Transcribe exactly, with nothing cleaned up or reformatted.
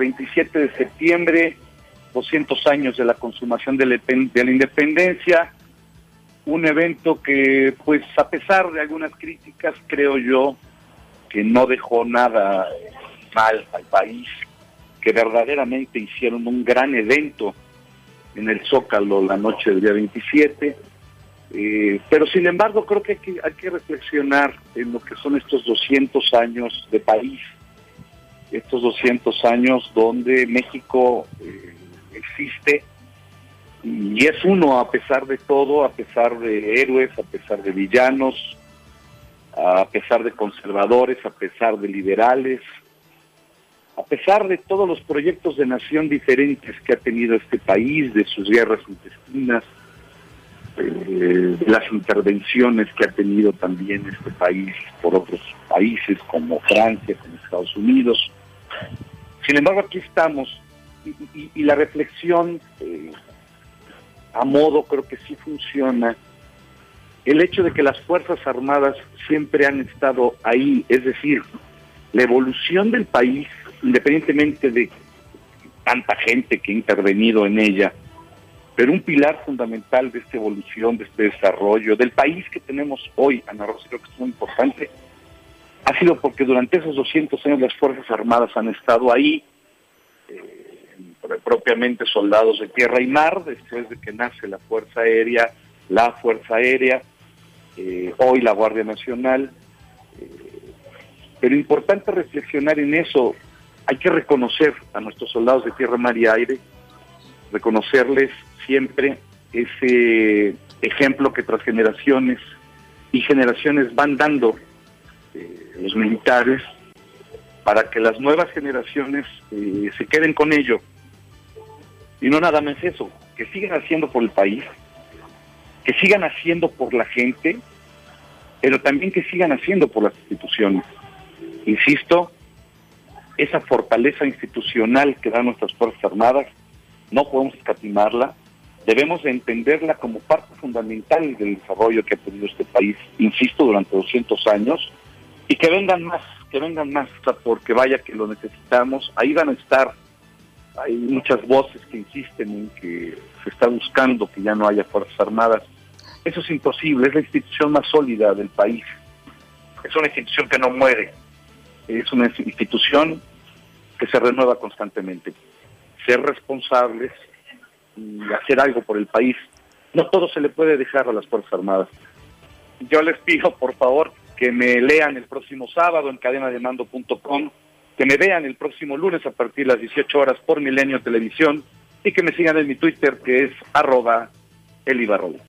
veintisiete de septiembre, doscientos años de la consumación de la, de la independencia, un evento que, pues, a pesar de algunas críticas, creo yo que no dejó nada mal al país, que verdaderamente hicieron un gran evento en el Zócalo la noche del día veintisiete, eh, pero sin embargo creo que hay, que hay que reflexionar en lo que son estos doscientos años de país, estos doscientos años donde México eh, existe y es uno a pesar de todo, a pesar de héroes, a pesar de villanos, a pesar de conservadores, a pesar de liberales, a pesar de todos los proyectos de nación diferentes que ha tenido este país, de sus guerras intestinas, eh, de las intervenciones que ha tenido también este país por otros países como Francia, como Estados Unidos. Sin embargo, aquí estamos y, y, y la reflexión eh, a modo creo que sí funciona. El hecho de que las Fuerzas Armadas siempre han estado ahí, es decir, la evolución del país, independientemente de tanta gente que ha intervenido en ella, pero un pilar fundamental de esta evolución, de este desarrollo, del país que tenemos hoy, Ana Rosa, creo que es muy importante, ha sido porque durante esos doscientos años las Fuerzas Armadas han estado ahí, eh, propiamente soldados de tierra y mar, después de que nace la Fuerza Aérea, la Fuerza Aérea, eh, hoy la Guardia Nacional, eh, pero importante reflexionar en eso. Hay que reconocer a nuestros soldados de tierra, mar y aire, reconocerles siempre ese ejemplo que tras generaciones y generaciones van dando eh, los militares para que las nuevas generaciones eh, se queden con ello. Y no nada más eso, que sigan haciendo por el país, que sigan haciendo por la gente, pero también que sigan haciendo por las instituciones. Insisto, esa fortaleza institucional que dan nuestras Fuerzas Armadas, no podemos escatimarla, debemos de entenderla como parte fundamental del desarrollo que ha tenido este país, insisto, durante doscientos años, y que vengan más, que vengan más, porque vaya que lo necesitamos. Ahí van a estar, hay muchas voces que insisten en que se está buscando que ya no haya Fuerzas Armadas. Eso es imposible, es la institución más sólida del país, es una institución que no muere, es una institución que se renueva constantemente. Ser responsables y hacer algo por el país, no todo se le puede dejar a las Fuerzas Armadas. Yo les pido, por favor, que me lean el próximo sábado en cadena de mando punto com, que me vean el próximo lunes a partir de las dieciocho horas por Milenio Televisión y que me sigan en mi Twitter, que es arroba elibarrola.